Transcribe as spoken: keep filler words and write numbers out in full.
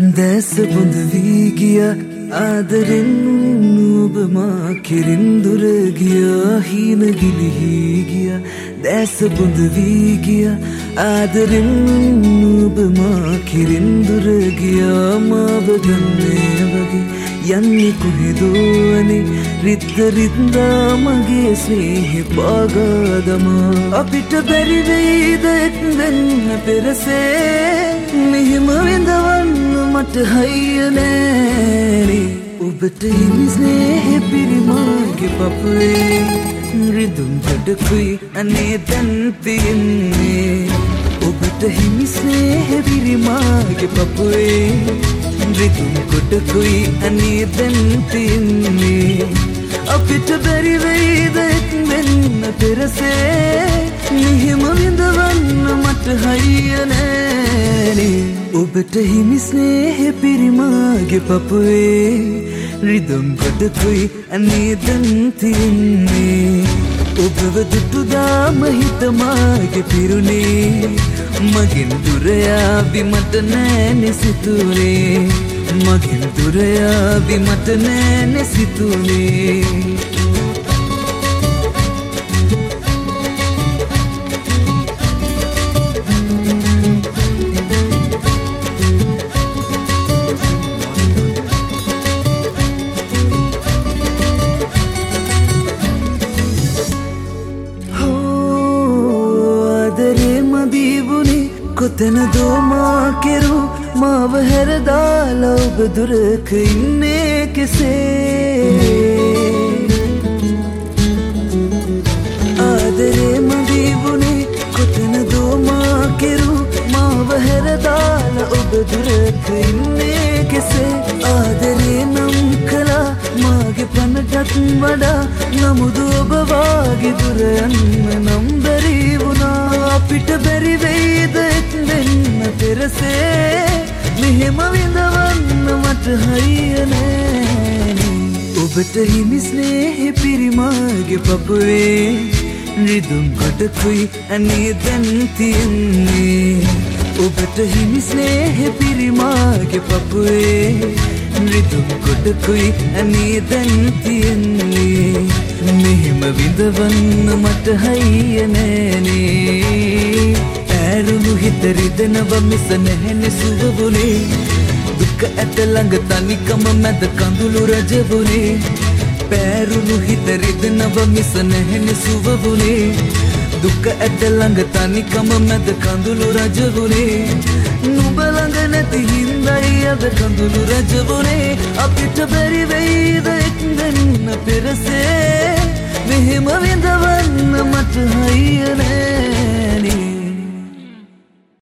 දැස බොඳ වී ගියා ආදරෙන් ඔබ මා කෙරෙන් දුර ගියා හීන ගිලිහි ගියා දැස බොඳ වී ගියා ආදරෙන් ඔබ මා කෙරෙන් දුර ගියා මාව දන්නේ වගේ යන්නේ කොහෙදෝ අනේ රිද්ද රිද්දා මගේ ස්නේහේ පාගාදමා අපිට බැරි වෙයිද එක් වෙන්න පෙරසේ මෙහෙම විඳවන්න මට හයිය නෑනේ ඔබට හිමි ස්නේහේ පිරිමාගේ පපුවේ රිදුම් කඩකුයි අනේ දැන් තියෙන්නේ ඔබට හිමි ස්නේහේ පිරිමාගේ පපුවේ රිදුම් කඩකුයි අනේ දැන් තියෙන්නේ අපිට බැරි වෙයිද එක් වෙන්න පෙරසේ මෙහෙම විඳවන්න මට හයිය නෑනේ ඔබට හිමි ස්නේහේ පිරිමාගේ පපුවේ රිදුම් කඩකුයි අනේ දැන් තියෙන්නේ ඔබව දුටුදාම හිත මාගේ පිරුණේ මගෙන් දුර යාවි මට නෑනේ සිතුනේ මගෙන් දුර යාවි මට නෑනේ සිතුනේ කොතැනදෝ මා කෙරු මාව හැරදාලා ඔබ දුරක ඉන්නේ කෙසේ ආදරේ මදි වුණේ කොතැනදෝ මා කෙරු මාව හැරදාලා ඔබ දුරක ඉන්නේ කෙසේ ආදරේ නම් කළා මාගේ පනටත් වඩා නමුදු ඔබ වාගේ දුර යන්න නම් බැරි වුණා අපිට බැරි වෙයිද වෙන්න පෙරසේ මෙහෙම විඳවන්න මට හයිය නෑනේ ඔබට හිමි ස්නේහේ පිරිමාගේ පපුවේ රිදුම් කොටකුයි අනේ දැන් තියෙන්නේ ඔබට හිමි ස්නේහේ පිරිමාගේ පපුවේ රිදුම් කොටකුයි අනේ දැන් තියෙන්නේ මෙහෙම විඳවන්න මට හයිය නෑනේ ඇරුණු හිත රිදෙනව මිස නැහෙනේ සුවබුනේ දුක ඇත ළඟ තනිකම මැද කඳුළු රජබුනේ පැරුණු හිත රිදෙනව මිස නැහෙනේ සුවබුනේ දුක ඇත ළඟ තනිකම මැද කඳුළු රජබුනේ නුඹ ළඟ නැති හින්දයි අද කඳුළු රජබුනේ අපිට බැරි වෙයිද එක් වෙන්න පෙරසේ මෙහෙම විඳවන්න මට හයිය නෑ